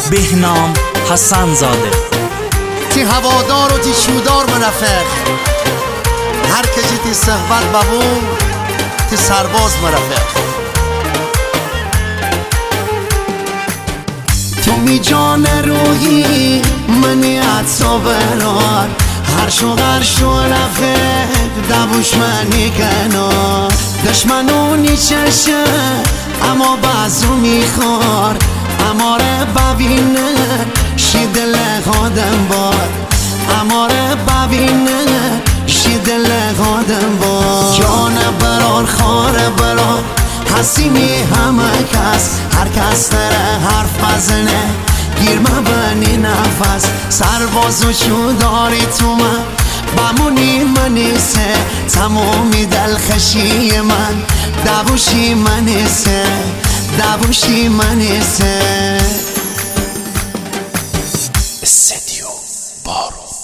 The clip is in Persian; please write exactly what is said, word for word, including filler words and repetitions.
بهنام حسن زاده. تی هوادار و تی شودار مرفق، هر کجی تی صحبت ببون تی سرباز مرفق. تو می جان روحی منی عطا برار، هر شو غر شو رفق دبوش منی کنار. دشمنونی چشه اما بعضو میخوار، اما ره ببینه شی دل خودم بار، اما ره ببینه شی دل خودم بار. جان برار خار برار حسیمی همه کس، هر کس تره حرف بزنه گیر مبنی نفس. سربازو چو داری تو من بمونی منیسه، تمومی دلخشی من دبوشی منیسه، دبوشی منیسه. استدیو بارو.